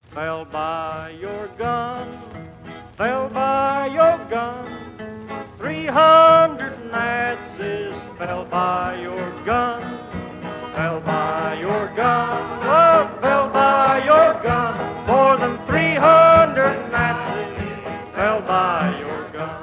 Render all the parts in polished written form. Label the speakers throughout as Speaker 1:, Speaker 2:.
Speaker 1: fell by your gun, fell by your gun. 300 Nazis fell by your gun, fell by your gun, oh, fell by your gun. More than 300 Nazis fell by your gun.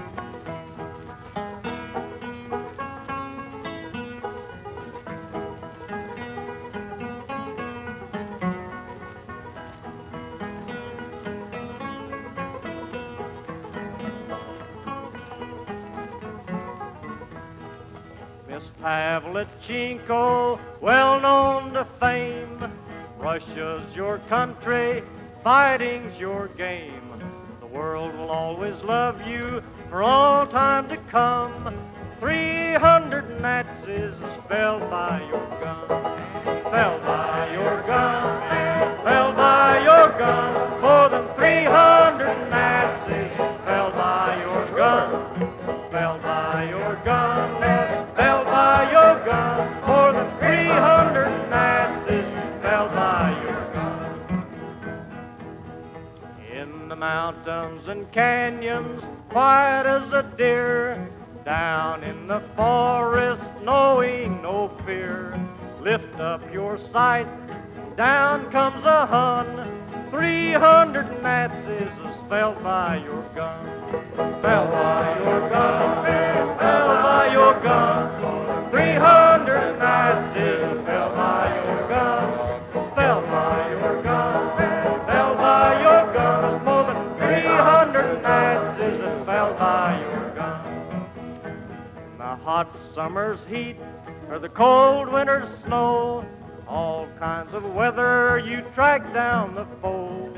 Speaker 1: Miss Pavlichenko, well known to fame, Russia's your country, fighting's your game. The world will always love you for all time to come. 300 Nazis fell by your gun, fell by your gun, fell by your gun. More than 300 Nazis fell by your gun, fell by your gun, fell by your gun. More than 300 Nazis fell by your gun. In the mountains and canyons, quiet as a deer, down in the forest, knowing no fear. Lift up your sight, down comes a Hun. 300 Nazis fell by your gun, fell by your gun, fell by your gun. 300 Nazis fell by your gun, fell by your gun, fell by your gun. More than 300 Nazis fell by your gun. In the hot summer's heat or the cold winter's snow, all kinds of weather you track down the foe.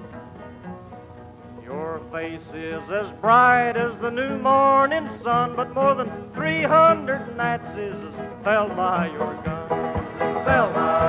Speaker 1: Your face is as bright as the new morning sun, but more than 300 Nazis fell by your gun, fell by